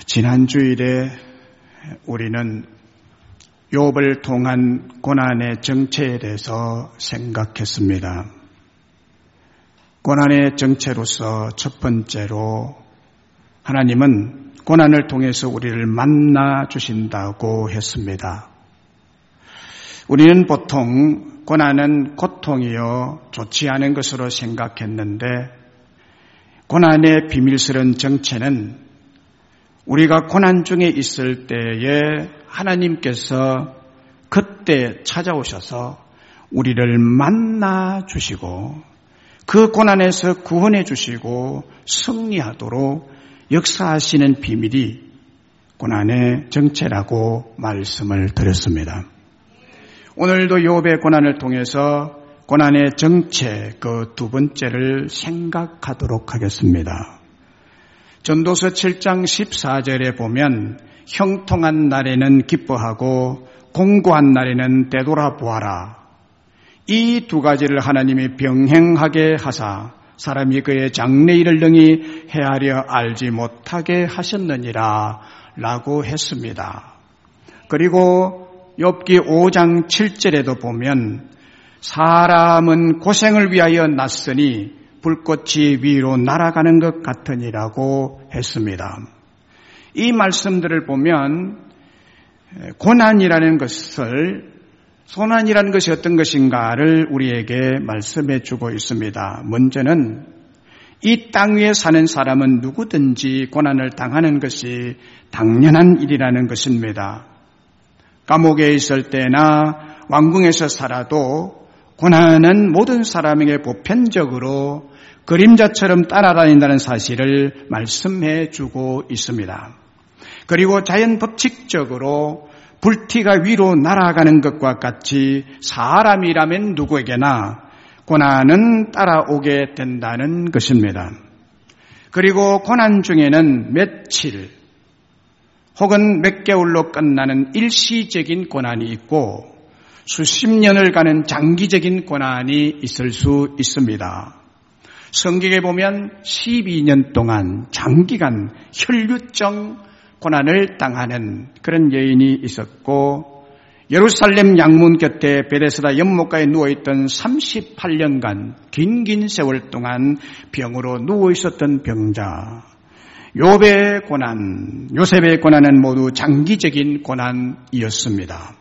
지난 주일에 우리는 욥을 통한 고난의 정체에 대해서 생각했습니다. 고난의 정체로서 첫 번째로 하나님은 고난을 통해서 우리를 만나 주신다고 했습니다. 우리는 보통 고난은 고통이요 좋지 않은 것으로 생각했는데 고난의 비밀스러운 정체는 우리가 고난 중에 있을 때에 하나님께서 그때 찾아오셔서 우리를 만나 주시고 그 고난에서 구원해 주시고 승리하도록 역사하시는 비밀이 고난의 정체라고 말씀을 드렸습니다. 오늘도 욥의 고난을 통해서 고난의 정체 그 두 번째를 생각하도록 하겠습니다. 전도서 7장 14절에 보면 형통한 날에는 기뻐하고 공고한 날에는 되돌아보아라. 이 두 가지를 하나님이 병행하게 하사 사람이 그의 장래일을 능히 헤아려 알지 못하게 하셨느니라 라고 했습니다. 그리고 욥기 5장 7절에도 보면 사람은 고생을 위하여 났으니 불꽃이 위로 날아가는 것 같으니라고 했습니다. 이 말씀들을 보면 고난이라는 것이 어떤 것인가를 우리에게 말씀해 주고 있습니다. 먼저는 이 땅 위에 사는 사람은 누구든지 고난을 당하는 것이 당연한 일이라는 것입니다. 감옥에 있을 때나 왕궁에서 살아도 고난은 모든 사람에게 보편적으로 그림자처럼 따라다닌다는 사실을 말씀해 주고 있습니다. 그리고 자연 법칙적으로 불티가 위로 날아가는 것과 같이 사람이라면 누구에게나 고난은 따라오게 된다는 것입니다. 그리고 고난 중에는 며칠 혹은 몇 개월로 끝나는 일시적인 고난이 있고 수십 년을 가는 장기적인 고난이 있을 수 있습니다. 성경에 보면 12년 동안 장기간 혈류증 고난을 당하는 그런 여인이 있었고 예루살렘 양문 곁에 베데스다 연못가에 누워있던 38년간 긴 세월 동안 병으로 누워있었던 병자. 욥의 고난, 요셉의 고난은 모두 장기적인 고난이었습니다.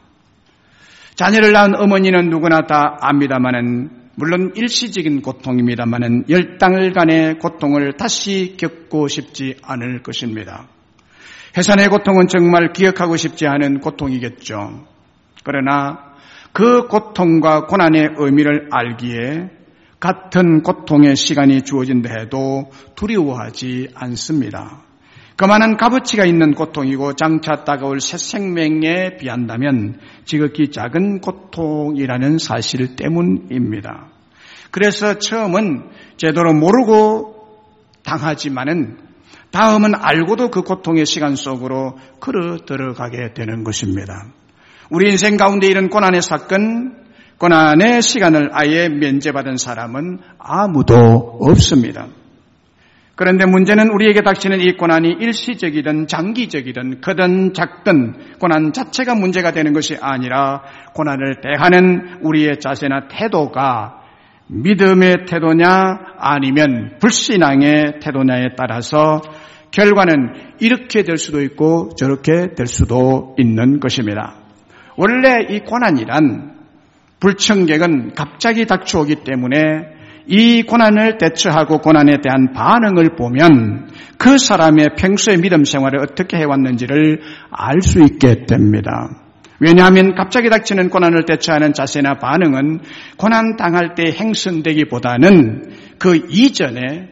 자녀를 낳은 어머니는 누구나 다 압니다마는 물론 일시적인 고통입니다마는 열달간의 고통을 다시 겪고 싶지 않을 것입니다. 해산의 고통은 정말 기억하고 싶지 않은 고통이겠죠. 그러나 그 고통과 고난의 의미를 알기에 같은 고통의 시간이 주어진다 해도 두려워하지 않습니다. 그만한 값어치가 있는 고통이고 장차 다가올 새 생명에 비한다면 지극히 작은 고통이라는 사실 때문입니다. 그래서 처음은 제대로 모르고 당하지만은 다음은 알고도 그 고통의 시간 속으로 걸어 들어가게 되는 것입니다. 우리 인생 가운데 이런 고난의 사건, 고난의 시간을 아예 면제받은 사람은 아무도 없습니다. 그런데 문제는 우리에게 닥치는 이 고난이 일시적이든 장기적이든 크든 작든 고난 자체가 문제가 되는 것이 아니라 고난을 대하는 우리의 자세나 태도가 믿음의 태도냐 아니면 불신앙의 태도냐에 따라서 결과는 이렇게 될 수도 있고 저렇게 될 수도 있는 것입니다. 원래 이 고난이란 불청객은 갑자기 닥쳐오기 때문에 이 고난을 대처하고 고난에 대한 반응을 보면 그 사람의 평소의 믿음 생활을 어떻게 해왔는지를 알 수 있게 됩니다. 왜냐하면 갑자기 닥치는 고난을 대처하는 자세나 반응은 고난 당할 때 행선되기보다는 그 이전에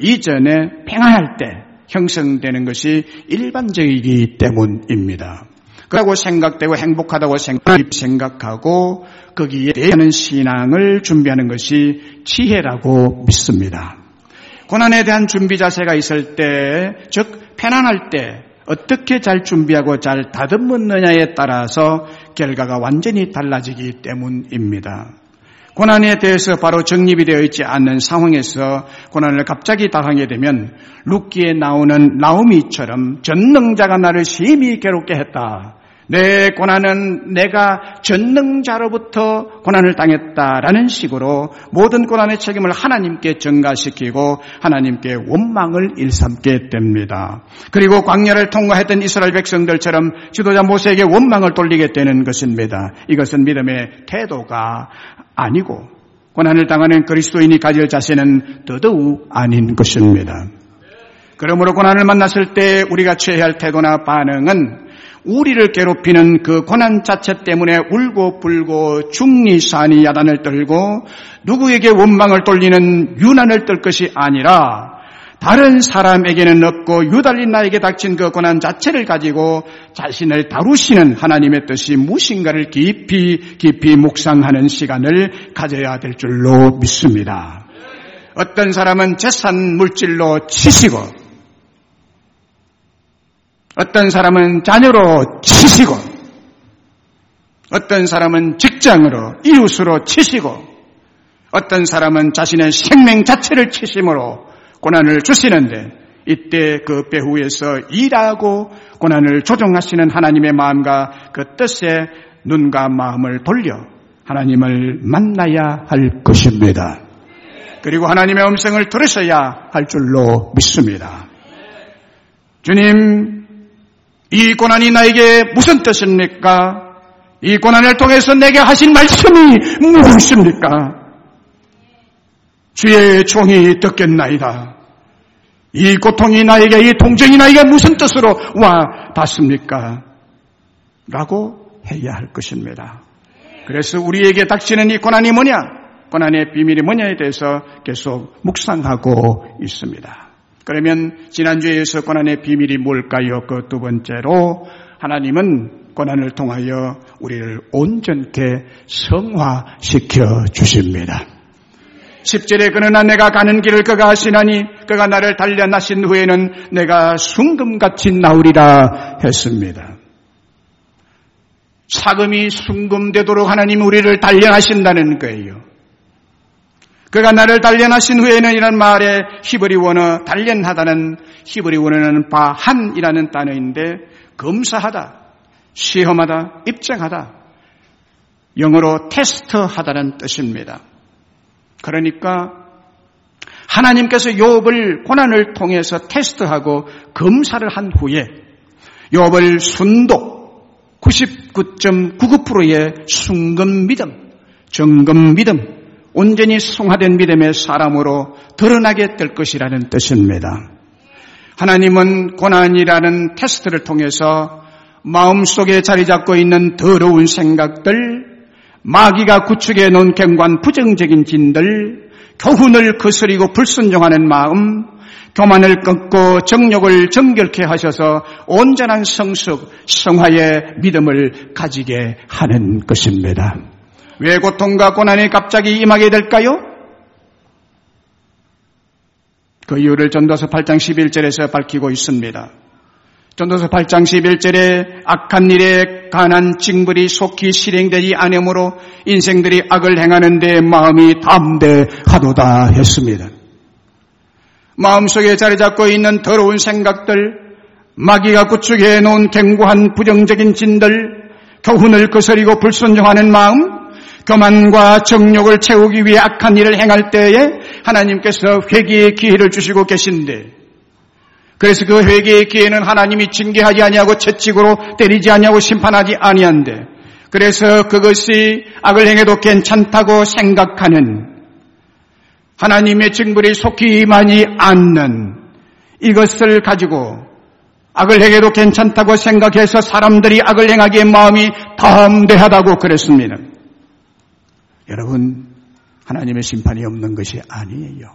평안할 때 형성되는 것이 일반적이기 때문입니다. 그러고 생각되고 행복하다고 생각하고 거기에 대한 신앙을 준비하는 것이 지혜라고 믿습니다. 고난에 대한 준비 자세가 있을 때, 즉 편안할 때 어떻게 잘 준비하고 잘 다듬느냐에 따라서 결과가 완전히 달라지기 때문입니다. 고난에 대해서 바로 정립이 되어 있지 않는 상황에서 고난을 갑자기 당하게 되면 룻기에 나오는 나오미처럼 전능자가 나를 심히 괴롭게 했다. 내 고난은 내가 전능자로부터 고난을 당했다라는 식으로 모든 고난의 책임을 하나님께 전가시키고 하나님께 원망을 일삼게 됩니다. 그리고 광야를 통과했던 이스라엘 백성들처럼 지도자 모세에게 원망을 돌리게 되는 것입니다. 이것은 믿음의 태도가 아니고 고난을 당하는 그리스도인이 가질 자세는 더더욱 아닌 것입니다. 그러므로 고난을 만났을 때 우리가 취해야 할 태도나 반응은 우리를 괴롭히는 그 고난 자체 때문에 울고 불고 중리산이 야단을 떨고 누구에게 원망을 돌리는 유난을 떨 것이 아니라 다른 사람에게는 없고 유달리 나에게 닥친 그 고난 자체를 가지고 자신을 다루시는 하나님의 뜻이 무엇인가를 깊이 묵상하는 시간을 가져야 될 줄로 믿습니다. 어떤 사람은 재산 물질로 치시고 어떤 사람은 자녀로 치시고 어떤 사람은 직장으로 이웃으로 치시고 어떤 사람은 자신의 생명 자체를 치심으로 고난을 주시는데 이때 그 배후에서 일하고 고난을 조정하시는 하나님의 마음과 그 뜻에 눈과 마음을 돌려 하나님을 만나야 할 것입니다. 그리고 하나님의 음성을 들으셔야 할 줄로 믿습니다. 주님, 이 고난이 나에게 무슨 뜻입니까? 이 고난을 통해서 내게 하신 말씀이 무엇입니까? 주의 종이 듣겠나이다. 이 고통이 나에게, 이 동정이 나에게 무슨 뜻으로 와 닿습니까? 라고 해야 할 것입니다. 그래서 우리에게 닥치는 이 고난이 뭐냐? 고난의 비밀이 뭐냐에 대해서 계속 묵상하고 있습니다. 그러면 지난주에서 고난의 비밀이 뭘까요? 그 두 번째로 하나님은 고난을 통하여 우리를 온전케 성화시켜 주십니다. 10절에 그러나 내가 가는 길을 그가 아시나니 그가 나를 단련하신 후에는 내가 순금같이 나으리라 했습니다. 사금이 순금되도록 하나님이 우리를 단련하신다는 거예요. 그가 나를 단련하신 후에는 이런 말에 히브리 원어 단련하다는 히브리 원어는 바한이라는 단어인데 검사하다, 시험하다, 입증하다, 영어로 테스트하다는 뜻입니다. 그러니까 하나님께서 욥을 고난을 통해서 테스트하고 검사를 한 후에 욥을 순도 99.99%의 순금 믿음, 정금 믿음, 온전히 성화된 믿음의 사람으로 드러나게 될 것이라는 뜻입니다. 하나님은 고난이라는 테스트를 통해서 마음속에 자리 잡고 있는 더러운 생각들, 마귀가 구축해 놓은 갱관 부정적인 진들, 교훈을 거스리고 불순종하는 마음, 교만을 끊고 정욕을 정결케 하셔서 온전한 성숙, 성화의 믿음을 가지게 하는 것입니다. 왜 고통과 고난이 갑자기 임하게 될까요? 그 이유를 전도서 8장 11절에서 밝히고 있습니다. 전도서 8장 11절에 악한 일에 관한 징벌이 속히 실행되지 않으므로 인생들이 악을 행하는 데 마음이 담대하도다 했습니다. 마음속에 자리 잡고 있는 더러운 생각들, 마귀가 구축해 놓은 견고한 부정적인 진들, 교훈을 거스리고 불순종하는 마음, 교만과 정욕을 채우기 위해 악한 일을 행할 때에 하나님께서 회개의 기회를 주시고 계신데, 그래서 그 회개의 기회는 하나님이 징계하지 아니하고 채찍으로 때리지 아니하고 심판하지 아니한데, 그래서 그것이 악을 행해도 괜찮다고 생각하는 하나님의 징벌이 속히 임하지 않는 이것을 가지고 악을 행해도 괜찮다고 생각해서 사람들이 악을 행하기에 마음이 담대하다고 그랬습니다. 여러분, 하나님의 심판이 없는 것이 아니에요.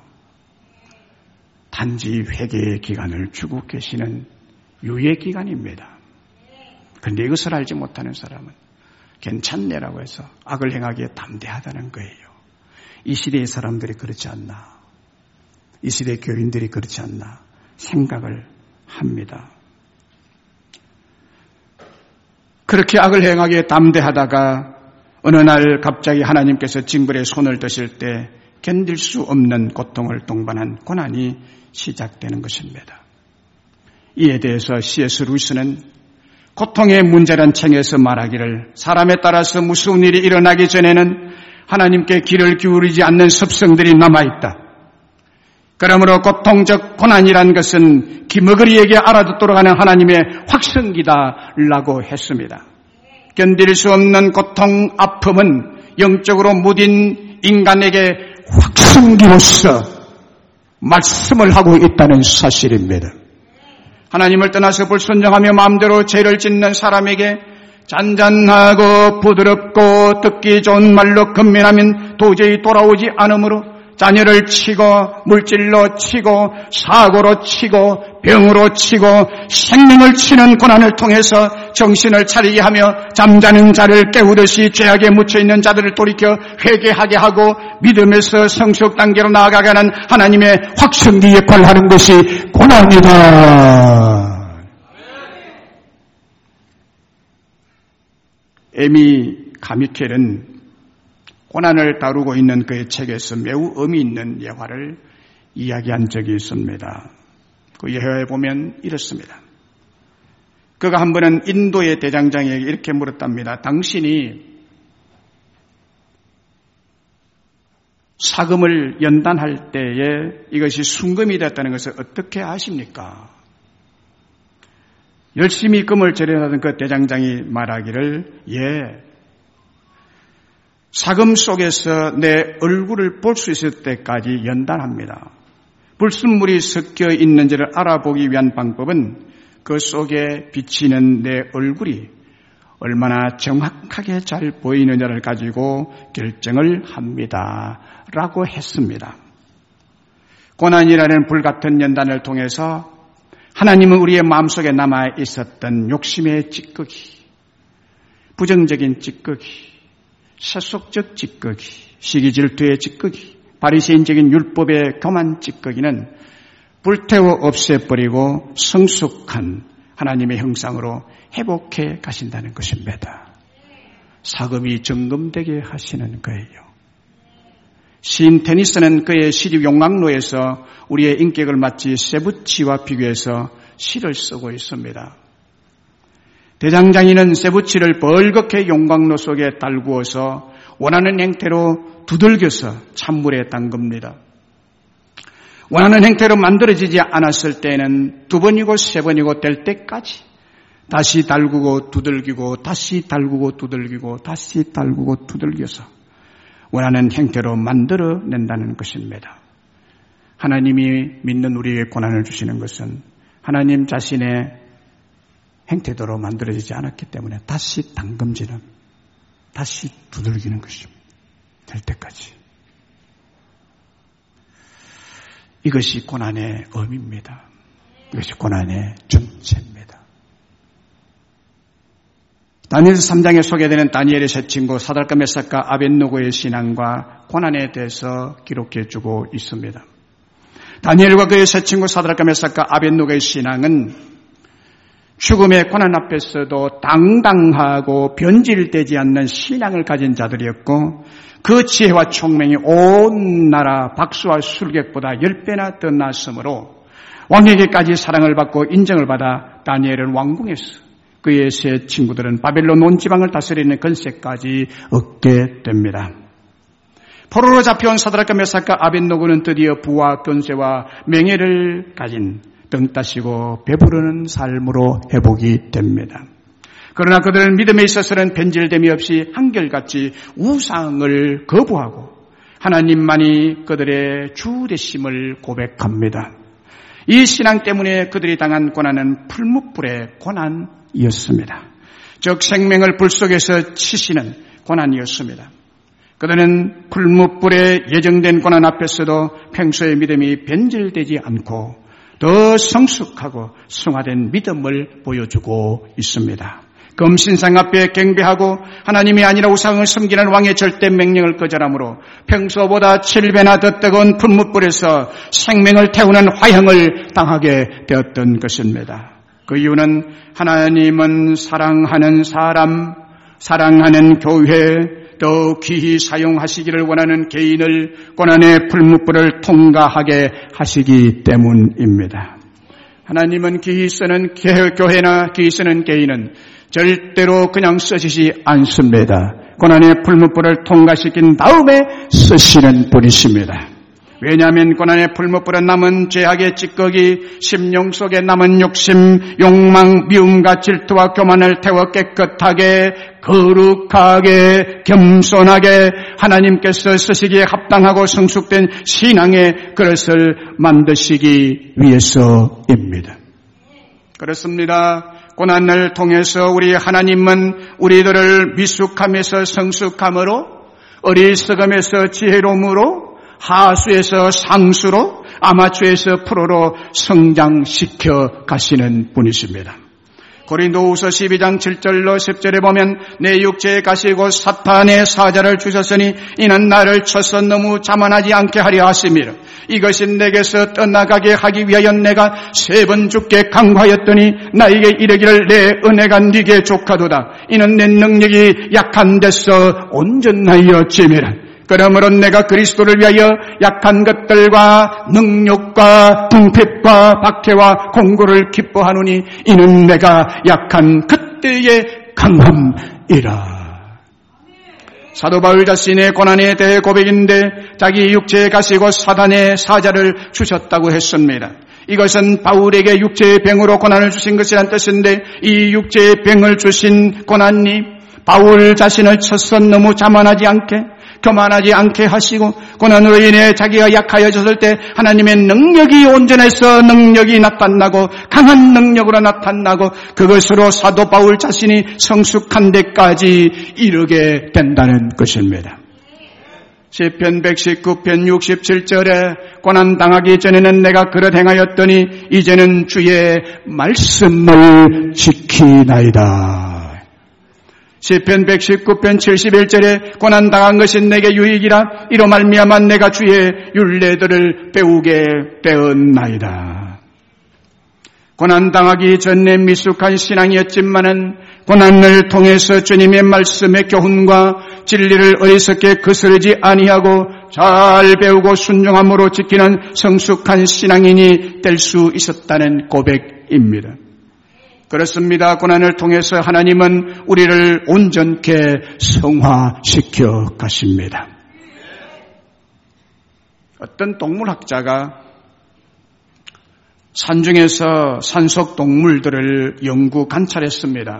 단지 회개의 기간을 주고 계시는 유예 기간입니다. 그런데 이것을 알지 못하는 사람은 괜찮네라고 해서 악을 행하기에 담대하다는 거예요. 이 시대의 사람들이 그렇지 않나, 이 시대의 교인들이 그렇지 않나 생각을 합니다. 그렇게 악을 행하기에 담대하다가 어느 날 갑자기 하나님께서 징벌에 손을 드실 때 견딜 수 없는 고통을 동반한 고난이 시작되는 것입니다. 이에 대해서 C.S. 루이스는 고통의 문제란 책에서 말하기를 사람에 따라서 무서운 일이 일어나기 전에는 하나님께 귀를 기울이지 않는 습성들이 남아있다. 그러므로 고통적 고난이란 것은 기머거리에게 알아듣도록 하는 하나님의 확성기다라고 했습니다. 견딜 수 없는 고통, 아픔은 영적으로 무딘 인간에게 확성기로서 말씀을 하고 있다는 사실입니다. 하나님을 떠나서 불순종하며 마음대로 죄를 짓는 사람에게 잔잔하고 부드럽고 듣기 좋은 말로 건면하면 도저히 돌아오지 않으므로 자녀를 치고 물질로 치고 사고로 치고 병으로 치고 생명을 치는 고난을 통해서 정신을 차리게 하며 잠자는 자를 깨우듯이 죄악에 묻혀있는 자들을 돌이켜 회개하게 하고 믿음에서 성숙 단계로 나아가게 하는 하나님의 확성기 역할을 하는 것이 고난이다. 에미 가미켈은 고난을 다루고 있는 그의 책에서 매우 의미 있는 예화를 이야기한 적이 있습니다. 그 예화에 보면 이렇습니다. 그가 한 번은 인도의 대장장에게 이렇게 물었답니다. 당신이 사금을 연단할 때에 이것이 순금이 됐다는 것을 어떻게 아십니까? 열심히 금을 절여하던 그 대장장이 말하기를 사금 속에서 내 얼굴을 볼 수 있을 때까지 연단합니다. 불순물이 섞여 있는지를 알아보기 위한 방법은 그 속에 비치는 내 얼굴이 얼마나 정확하게 잘 보이느냐를 가지고 결정을 합니다. 라고 했습니다. 고난이라는 불같은 연단을 통해서 하나님은 우리의 마음속에 남아 있었던 욕심의 찌꺼기, 부정적인 찌꺼기, 세속적 찌꺼기, 시기질투의 찌꺼기, 바리새인적인 율법의 교만 찌꺼기는 불태워 없애버리고 성숙한 하나님의 형상으로 회복해 가신다는 것입니다. 사금이 정금되게 하시는 거예요. 시인 테니스는 그의 시집 용광로에서 우리의 인격을 마치 세부치와 비교해서 시를 쓰고 있습니다. 대장장이는 세부치를 벌겋게 용광로 속에 달구어서 원하는 형태로 두들겨서 찬물에 담급니다. 원하는 형태로 만들어지지 않았을 때는 2번이고 3번이고 될 때까지 다시 달구고 두들기고 다시 달구고 두들기고 다시 달구고 두들겨서 원하는 형태로 만들어낸다는 것입니다. 하나님이 믿는 우리에게 고난을 주시는 것은 하나님 자신의 형태대로 만들어지지 않았기 때문에 다시 담금질은 다시 두들기는 것입니다. 될 때까지. 이것이 고난의 의미입니다. 이것이 고난의 전체입니다. 다니엘 3장에 소개되는 다니엘의 세 친구 사드락과 메삭과 아벳느고의 신앙과 고난에 대해서 기록해주고 있습니다. 다니엘과 그의 세 친구 사드락과 메삭과 아벳느고의 신앙은 죽음의 고난 앞에서도 당당하고 변질되지 않는 신앙을 가진 자들이었고 그 지혜와 총명이 온 나라 박수와 술객보다 10배나 더 났으므로 왕에게까지 사랑을 받고 인정을 받아 다니엘은 왕궁에서 그의 세 친구들은 바벨론 온 지방을 다스리는 권세까지 얻게 됩니다. 포로로 잡혀온 사드락과 메삭과 아벳느고는 드디어 부와 권세와 명예를 가진 등 따시고 배부르는 삶으로 회복이 됩니다. 그러나 그들은 믿음에 있어서는 변질됨이 없이 한결같이 우상을 거부하고 하나님만이 그들의 주 되심을 고백합니다. 이 신앙 때문에 그들이 당한 고난은 풀무불의 고난이었습니다. 즉 생명을 불 속에서 치시는 고난이었습니다. 그들은 풀무불에 예정된 고난 앞에서도 평소의 믿음이 변질되지 않고 더 성숙하고 승화된 믿음을 보여주고 있습니다. 금신상 앞에 경배하고 하나님이 아니라 우상을 섬기는 왕의 절대 명령을 거절함으로 평소보다 7배나 더 뜨거운 풀무불에서 생명을 태우는 화형을 당하게 되었던 것입니다. 그 이유는 하나님은 사랑하는 사람, 사랑하는 교회, 더 귀히 사용하시기를 원하는 개인을 고난의 풀무불을 통과하게 하시기 때문입니다. 하나님은 귀히 쓰는 교회나 귀히 쓰는 개인은 절대로 그냥 쓰시지 않습니다. 고난의 풀무불을 통과시킨 다음에 쓰시는 분이십니다. 왜냐하면 고난의 풀무불은 남은 죄악의 찌꺼기, 심령 속에 남은 욕심, 욕망, 미움과 질투와 교만을 태워 깨끗하게, 거룩하게, 겸손하게 하나님께서 쓰시기에 합당하고 성숙된 신앙의 그릇을 만드시기 위해서입니다. 그렇습니다. 고난을 통해서 우리 하나님은 우리들을 미숙함에서 성숙함으로, 어리석음에서 지혜로움으로, 하수에서 상수로, 아마추어에서 프로로 성장시켜 가시는 분이십니다. 고린도후서 12장 7절로 10절에 보면 내 육체에 가시고 사탄의 사자를 주셨으니 이는 나를 쳐서 너무 자만하지 않게 하려 하심이라. 이것이 내게서 떠나가게 하기 위하여 내가 3번 주께 간구하였더니 나에게 이르기를 내 은혜가 네게 족하도다. 이는 내 능력이 약한 데서 온전하여짐이라. 그러므로 내가 그리스도를 위하여 약한 것들과 능력과 궁핍과 박해와 공고를 기뻐하노니 이는 내가 약한 그때의 강함이라. 사도 바울 자신의 고난에 대해 고백인데 자기 육체에 가시고 사단의 사자를 주셨다고 했습니다. 이것은 바울에게 육체의 병으로 고난을 주신 것이란 뜻인데 이 육체의 병을 주신 고난이 바울 자신을 쳐서 너무 자만하지 않게 교만하지 않게 하시고 고난으로 인해 자기가 약하여졌을 때 하나님의 능력이 온전해서 능력이 나타나고 강한 능력으로 나타나고 그것으로 사도 바울 자신이 성숙한 데까지 이르게 된다는 것입니다. 시편 119편 67절에 고난당하기 전에는 내가 그릇 행하였더니 이제는 주의 말씀을 지키나이다. 시편 119편 71절에 고난당한 것이 내게 유익이라 이로 말미암아 내가 주의 율례들을 배우게 되었나이다. 고난당하기 전에 미숙한 신앙이었지만은 고난을 통해서 주님의 말씀의 교훈과 진리를 어리석게 거스르지 아니하고 잘 배우고 순종함으로 지키는 성숙한 신앙인이 될 수 있었다는 고백입니다. 그렇습니다. 고난을 통해서 하나님은 우리를 온전케 성화시켜 가십니다. 어떤 동물학자가 산중에서 산속 동물들을 연구 관찰했습니다.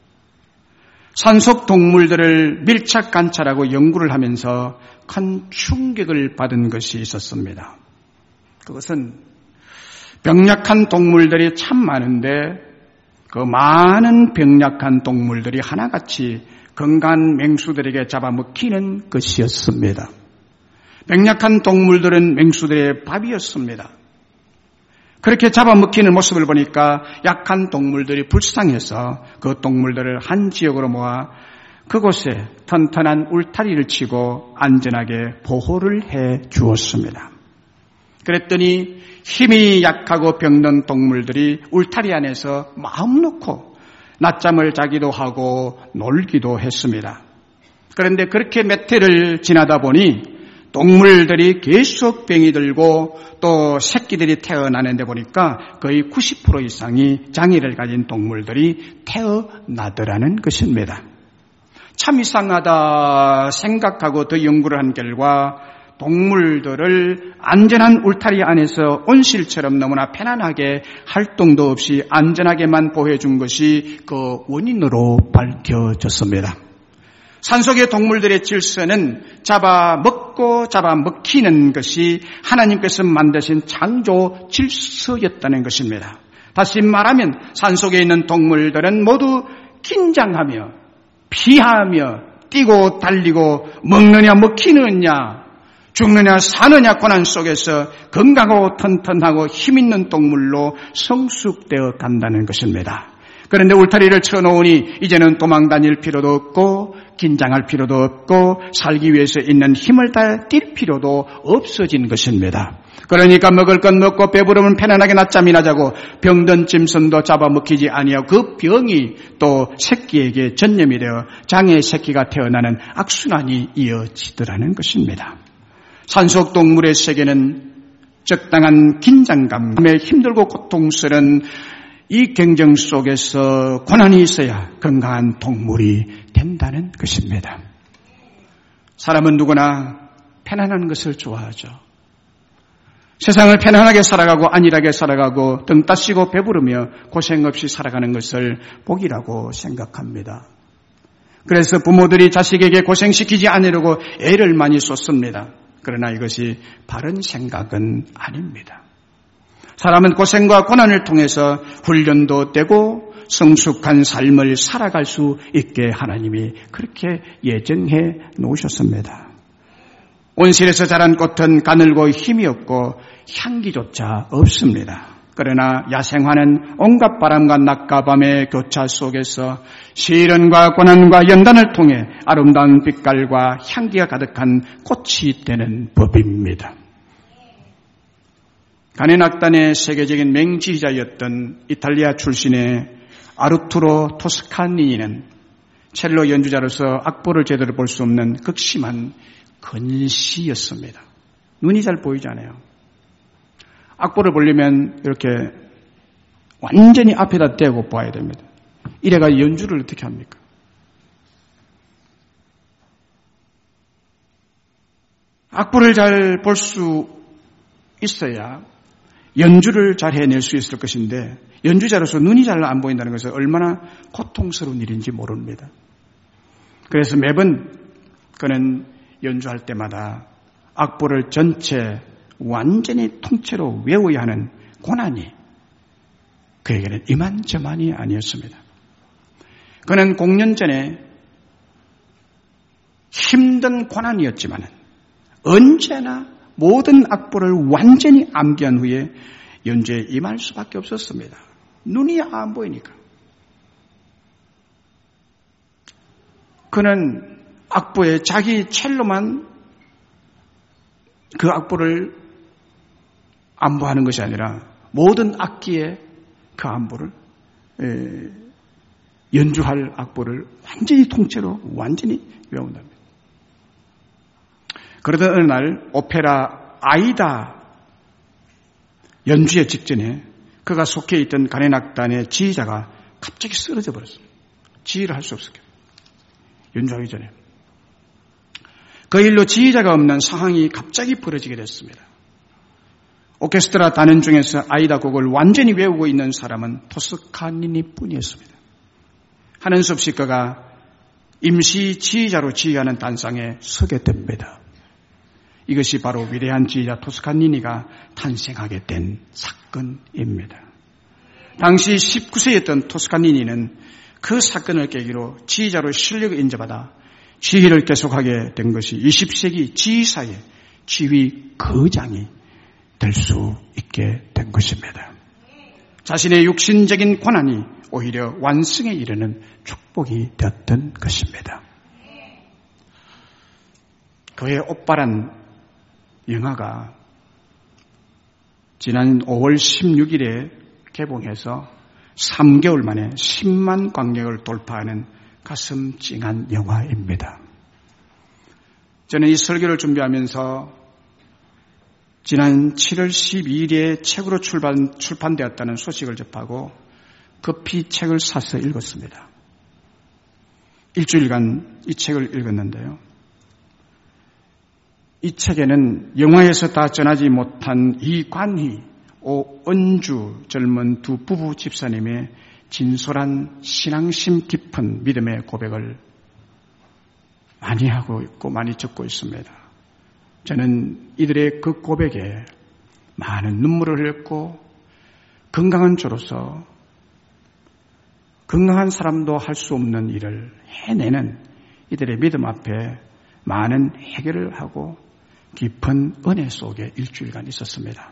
산속 동물들을 밀착 관찰하고 연구를 하면서 큰 충격을 받은 것이 있었습니다. 그것은 병약한 동물들이 참 많은데 그 많은 병약한 동물들이 하나같이 건강한 맹수들에게 잡아먹히는 것이었습니다. 병약한 동물들은 맹수들의 밥이었습니다. 그렇게 잡아먹히는 모습을 보니까 약한 동물들이 불쌍해서 그 동물들을 한 지역으로 모아 그곳에 튼튼한 울타리를 치고 안전하게 보호를 해 주었습니다. 그랬더니 힘이 약하고 병든 동물들이 울타리 안에서 마음 놓고 낮잠을 자기도 하고 놀기도 했습니다. 그런데 그렇게 몇 해를 지나다 보니 동물들이 계속 병이 들고 또 새끼들이 태어나는데 보니까 거의 90% 이상이 장애를 가진 동물들이 태어나더라는 것입니다. 참 이상하다 생각하고 더 연구를 한 결과 동물들을 안전한 울타리 안에서 온실처럼 너무나 편안하게 활동도 없이 안전하게만 보호해준 것이 그 원인으로 밝혀졌습니다. 산속의 동물들의 질서는 잡아먹고 잡아먹히는 것이 하나님께서 만드신 창조 질서였다는 것입니다. 다시 말하면 산속에 있는 동물들은 모두 긴장하며 피하며 뛰고 달리고 먹느냐 먹히느냐 죽느냐 사느냐 고난 속에서 건강하고 튼튼하고 힘있는 동물로 성숙되어 간다는 것입니다. 그런데 울타리를 쳐놓으니 이제는 도망 다닐 필요도 없고 긴장할 필요도 없고 살기 위해서 있는 힘을 다 뛸 필요도 없어진 것입니다. 그러니까 먹을 것 먹고 배부르면 편안하게 낮잠이나 자고 병든 짐승도 잡아먹히지 아니하고 그 병이 또 새끼에게 전염이 되어 장애 새끼가 태어나는 악순환이 이어지더라는 것입니다. 산속동물의 세계는 적당한 긴장감에 힘들고 고통스러운 이 경쟁 속에서 고난이 있어야 건강한 동물이 된다는 것입니다. 사람은 누구나 편안한 것을 좋아하죠. 세상을 편안하게 살아가고 안일하게 살아가고 등 따시고 배부르며 고생 없이 살아가는 것을 복이라고 생각합니다. 그래서 부모들이 자식에게 고생시키지 않으려고 애를 많이 쏟습니다. 그러나 이것이 바른 생각은 아닙니다. 사람은 고생과 고난을 통해서 훈련도 되고 성숙한 삶을 살아갈 수 있게 하나님이 그렇게 예정해 놓으셨습니다. 온실에서 자란 꽃은 가늘고 힘이 없고 향기조차 없습니다. 그러나 야생화는 온갖 바람과 낮과 밤의 교차 속에서 시련과 고난과 연단을 통해 아름다운 빛깔과 향기가 가득한 꽃이 되는 법입니다. 가네낙단의 세계적인 맹지휘자였던 이탈리아 출신의 아르투로 토스카니니는 첼로 연주자로서 악보를 제대로 볼 수 없는 극심한 건시였습니다. 눈이 잘 보이잖아요. 악보를 보려면 이렇게 완전히 앞에다 대고 봐야 됩니다. 이래가 연주를 어떻게 합니까? 악보를 잘 볼 수 있어야 연주를 잘 해낼 수 있을 것인데 연주자로서 눈이 잘 안 보인다는 것은 얼마나 고통스러운 일인지 모릅니다. 그래서 매번 그는 연주할 때마다 악보를 전체 완전히 통째로 외워야 하는 고난이 그에게는 이만저만이 아니었습니다. 그는 공연 전에 힘든 고난이었지만 언제나 모든 악보를 완전히 암기한 후에 연주에 임할 수밖에 없었습니다. 눈이 안 보이니까. 그는 악보에 자기 첼로만 그 악보를 안보하는 것이 아니라 모든 악기에 그 안보를 연주할 악보를 완전히 통째로 완전히 외운답니다. 그러던 어느 날 오페라 아이다 연주의 직전에 그가 속해 있던 가네낙단의 지휘자가 갑자기 쓰러져 버렸습니다. 지휘를 할 수 없었게 연주하기 전에. 그 일로 지휘자가 없는 상황이 갑자기 벌어지게 됐습니다. 오케스트라 단원 중에서 아이다 곡을 완전히 외우고 있는 사람은 토스카니니 뿐이었습니다. 하는 수 없이 그가 임시 지휘자로 지휘하는 단상에 서게 됩니다. 이것이 바로 위대한 지휘자 토스카니니가 탄생하게 된 사건입니다. 당시 19세였던 토스카니니는 그 사건을 계기로 지휘자로 실력을 인정받아 지휘를 계속하게 된 것이 20세기 지휘사의 지휘 거장이 될 수 있게 된 것입니다. 자신의 육신적인 고난이 오히려 완성에 이르는 축복이 되었던 것입니다. 그의 옥바란 영화가 지난 5월 16일에 개봉해서 3개월 만에 10만 관객을 돌파하는 가슴 찡한 영화입니다. 저는 이 설교를 준비하면서 지난 7월 12일에 책으로 출판되었다는 소식을 접하고 급히 책을 사서 읽었습니다. 일주일간 이 책을 읽었는데요. 이 책에는 영화에서 다 전하지 못한 이관희, 오은주 젊은 두 부부 집사님의 진솔한 신앙심 깊은 믿음의 고백을 많이 하고 있고 많이 적고 있습니다. 저는 이들의 그 고백에 많은 눈물을 흘렸고 건강한 저로서 건강한 사람도 할 수 없는 일을 해내는 이들의 믿음 앞에 많은 해결을 하고 깊은 은혜 속에 일주일간 있었습니다.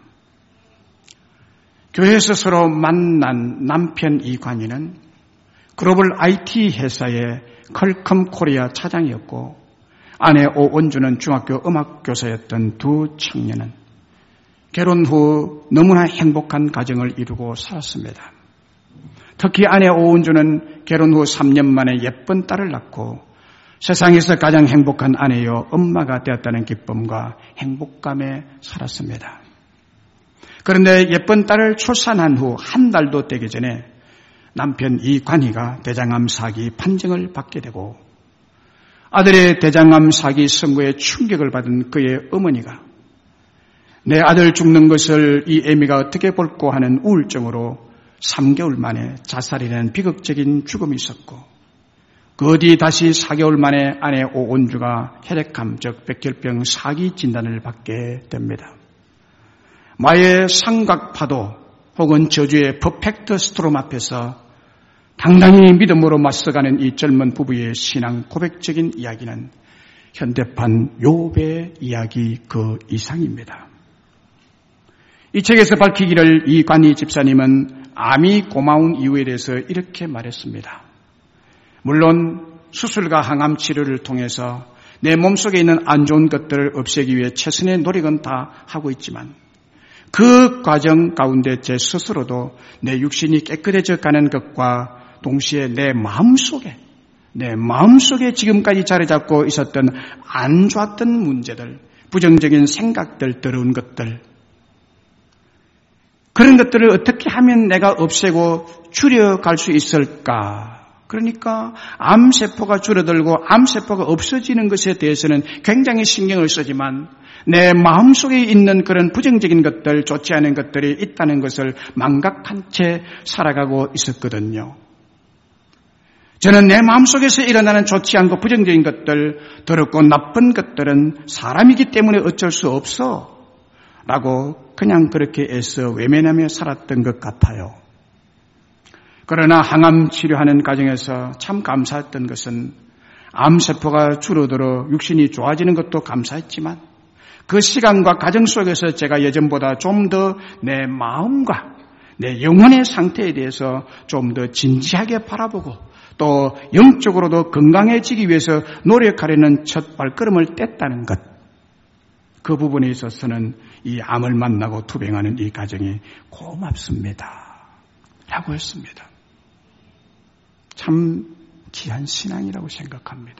교회에서 서로 만난 남편 이관희는 글로벌 IT 회사의 컬컴 코리아 차장이었고 아내 오은주는 중학교 음악 교사였던 두 청년은 결혼 후 너무나 행복한 가정을 이루고 살았습니다. 특히 아내 오은주는 결혼 후 3년 만에 예쁜 딸을 낳고 세상에서 가장 행복한 아내요 엄마가 되었다는 기쁨과 행복감에 살았습니다. 그런데 예쁜 딸을 출산한 후 한 달도 되기 전에 남편 이관희가 대장암 사기 판정을 받게 되고 아들의 대장암 사기 선고에 충격을 받은 그의 어머니가 내 아들 죽는 것을 이 애미가 어떻게 볼꼬 하는 우울증으로 3개월 만에 자살이라는 비극적인 죽음이 있었고 그 뒤 다시 4개월 만에 아내 오은주가 혈액암 즉 백혈병 사기 진단을 받게 됩니다. 마의 삼각파도 혹은 저주의 퍼펙트 스트롬 앞에서 당당히 믿음으로 맞서가는 이 젊은 부부의 신앙 고백적인 이야기는 현대판 욥의 이야기 그 이상입니다. 이 책에서 밝히기를 이관희 집사님은 암이 고마운 이유에 대해서 이렇게 말했습니다. 물론 수술과 항암 치료를 통해서 내 몸속에 있는 안 좋은 것들을 없애기 위해 최선의 노력은 다 하고 있지만 그 과정 가운데 제 스스로도 내 육신이 깨끗해져 가는 것과 동시에 내 마음속에 지금까지 자리 잡고 있었던 안 좋았던 문제들, 부정적인 생각들, 더러운 것들, 그런 것들을 어떻게 하면 내가 없애고 줄여갈 수 있을까? 그러니까 암세포가 줄어들고 암세포가 없어지는 것에 대해서는 굉장히 신경을 쓰지만 내 마음속에 있는 그런 부정적인 것들, 좋지 않은 것들이 있다는 것을 망각한 채 살아가고 있었거든요. 저는 내 마음속에서 일어나는 좋지 않고 부정적인 것들, 더럽고 나쁜 것들은 사람이기 때문에 어쩔 수 없어 라고 그냥 그렇게 애써 외면하며 살았던 것 같아요. 그러나 항암 치료하는 과정에서 참 감사했던 것은 암세포가 줄어들어 육신이 좋아지는 것도 감사했지만 그 시간과 과정 속에서 제가 예전보다 좀 더 내 마음과 내 영혼의 상태에 대해서 좀 더 진지하게 바라보고 또 영적으로도 건강해지기 위해서 노력하려는 첫 발걸음을 뗐다는 것. 그 부분에 있어서는 이 암을 만나고 투병하는 이 과정이 고맙습니다. 라고 했습니다. 참 귀한 신앙이라고 생각합니다.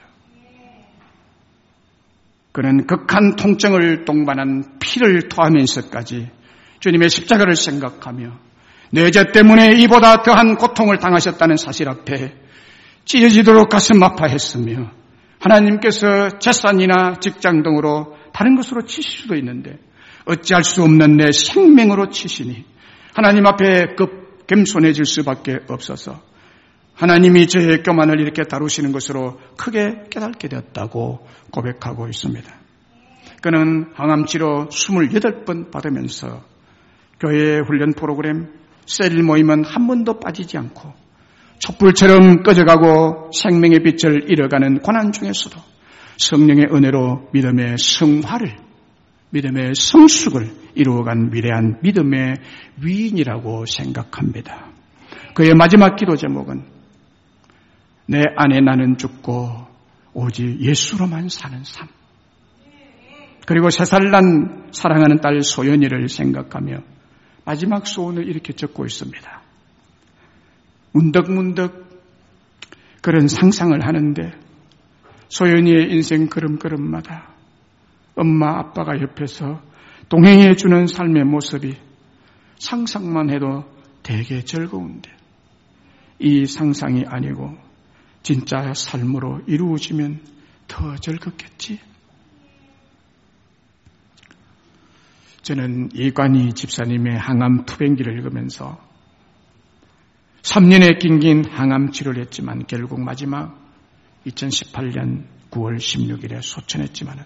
그는 극한 통증을 동반한 피를 토하면서까지 주님의 십자가를 생각하며 내 죄 때문에 이보다 더한 고통을 당하셨다는 사실 앞에 찢어지도록 가슴 아파했으며 하나님께서 재산이나 직장 등으로 다른 것으로 치실 수도 있는데 어찌할 수 없는 내 생명으로 치시니 하나님 앞에 겸손해질 수밖에 없어서 하나님이 저의 교만을 이렇게 다루시는 것으로 크게 깨닫게 되었다고 고백하고 있습니다. 그는 항암치료 28번 받으면서 교회 훈련 프로그램, 셀 모임은 한 번도 빠지지 않고 촛불처럼 꺼져가고 생명의 빛을 잃어가는 고난 중에서도 성령의 은혜로 믿음의 성화를, 믿음의 성숙을 이루어간 위대한 믿음의 위인이라고 생각합니다. 그의 마지막 기도 제목은 내 안에 나는 죽고 오직 예수로만 사는 삶. 그리고 3살 난 사랑하는 딸 소연이를 생각하며 마지막 소원을 이렇게 적고 있습니다. 문득문득 그런 상상을 하는데 소연이의 인생 걸음걸음마다 엄마 아빠가 옆에서 동행해 주는 삶의 모습이 상상만 해도 되게 즐거운데 이 상상이 아니고 진짜 삶으로 이루어지면 더 즐겁겠지. 저는 이관희 집사님의 항암 투병기를 읽으면서 3년의 긴긴 항암 치료를 했지만 결국 마지막 2018년 9월 16일에 소천했지만은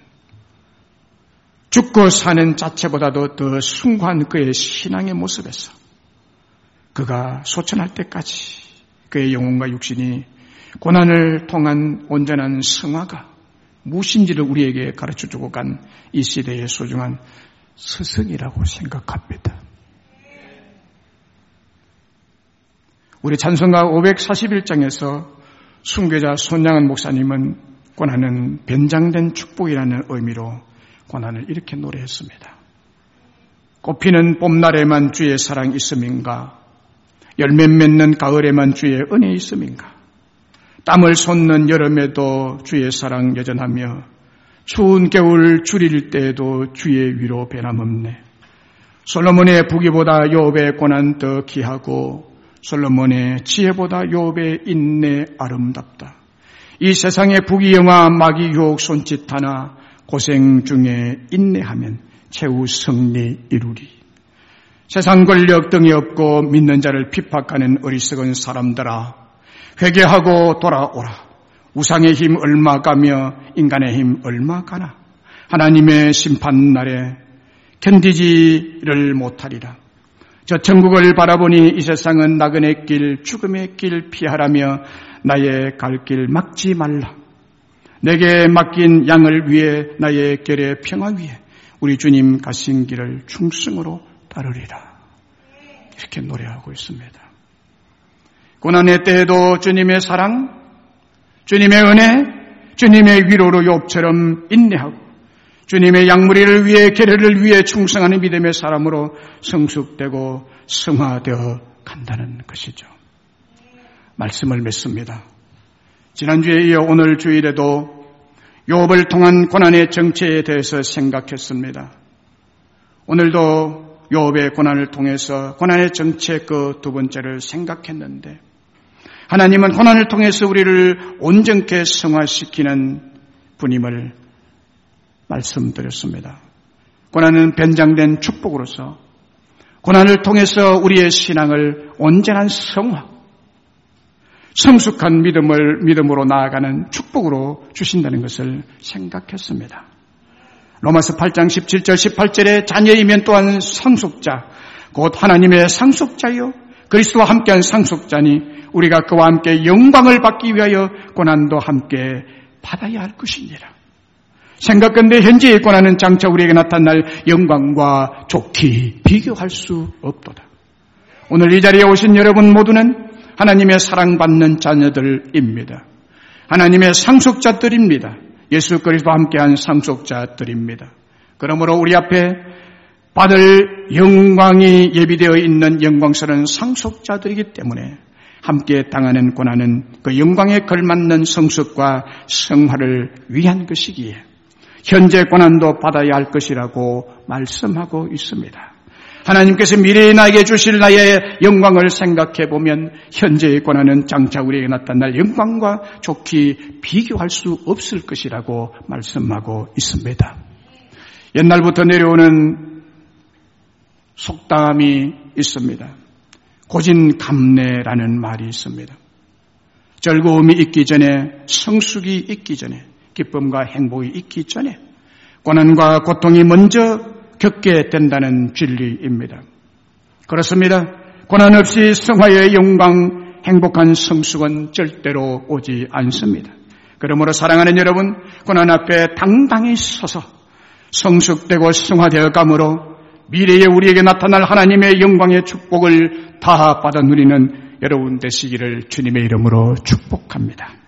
죽고 사는 자체보다도 더 숭고한 그의 신앙의 모습에서 그가 소천할 때까지 그의 영혼과 육신이 고난을 통한 온전한 성화가 무엇인지를 우리에게 가르쳐주고 간 이 시대의 소중한 스승이라고 생각합니다. 우리 찬송가 541장에서 순교자 손양은 목사님은 고난은 변장된 축복이라는 의미로 고난을 이렇게 노래했습니다. 꽃피는 봄날에만 주의 사랑 있음인가? 열매 맺는 가을에만 주의 은혜 있음인가? 땀을 솟는 여름에도 주의 사랑 여전하며 추운 겨울 줄일 때에도 주의 위로 변함없네. 솔로몬의 부귀보다 욥의 고난 더 귀하고 솔로몬의 지혜보다 욥의 인내 아름답다. 이 세상의 부귀영화 마귀 유혹 손짓 하나 고생 중에 인내하면 최후 승리 이루리. 세상 권력 등이 없고 믿는 자를 핍박하는 어리석은 사람들아, 회개하고 돌아오라. 우상의 힘 얼마 가며 인간의 힘 얼마 가나. 하나님의 심판날에 견디지를 못하리라. 저 천국을 바라보니 이 세상은 나그네 길 죽음의 길 피하라며 나의 갈 길 막지 말라. 내게 맡긴 양을 위해 나의 결의 평화 위에 우리 주님 가신 길을 충성으로 따르리라. 이렇게 노래하고 있습니다. 고난의 때에도 주님의 사랑, 주님의 은혜, 주님의 위로로 욥처럼 인내하고 주님의 양무리를 위해 계례를 위해 충성하는 믿음의 사람으로 성숙되고 성화되어 간다는 것이죠. 말씀을 맺습니다. 지난주에 이어 오늘 주일에도 욥을 통한 고난의 정체에 대해서 생각했습니다. 오늘도 욥의 고난을 통해서 고난의 정체 그 두 번째를 생각했는데, 하나님은 고난을 통해서 우리를 온전케 성화시키는 분임을 말씀드렸습니다. 고난은 변장된 축복으로서 고난을 통해서 우리의 신앙을 온전한 성화, 성숙한 믿음으로 나아가는 축복으로 주신다는 것을 생각했습니다. 로마서 8장 17절 18절에 자녀이면 또한 상속자, 곧 하나님의 상속자요 그리스도와 함께한 상속자니 우리가 그와 함께 영광을 받기 위하여 고난도 함께 받아야 할 것이니라. 생각건대 현재의 고난은 장차 우리에게 나타날 영광과 좋게 비교할 수 없도다. 오늘 이 자리에 오신 여러분 모두는 하나님의 사랑받는 자녀들입니다. 하나님의 상속자들입니다. 예수 그리스도와 함께한 상속자들입니다. 그러므로 우리 앞에 받을 영광이 예비되어 있는 영광스러운 상속자들이기 때문에 함께 당하는 고난은 그 영광에 걸맞는 성숙과 성화를 위한 것이기에 현재 고난도 받아야 할 것이라고 말씀하고 있습니다. 하나님께서 미래에 나에게 주실 나의 영광을 생각해 보면 현재의 고난은 장차 우리에게 나타날 영광과 좋게 비교할 수 없을 것이라고 말씀하고 있습니다. 옛날부터 내려오는 속담이 있습니다. 고진감래라는 말이 있습니다. 즐거움이 있기 전에, 성숙이 있기 전에, 기쁨과 행복이 있기 전에 고난과 고통이 먼저 겪게 된다는 진리입니다. 그렇습니다. 고난 없이 성화의 영광, 행복한 성숙은 절대로 오지 않습니다. 그러므로 사랑하는 여러분, 고난 앞에 당당히 서서 성숙되고 성화되어 가므로 미래에 우리에게 나타날 하나님의 영광의 축복을 다 받아 누리는 여러분 되시기를 주님의 이름으로 축복합니다.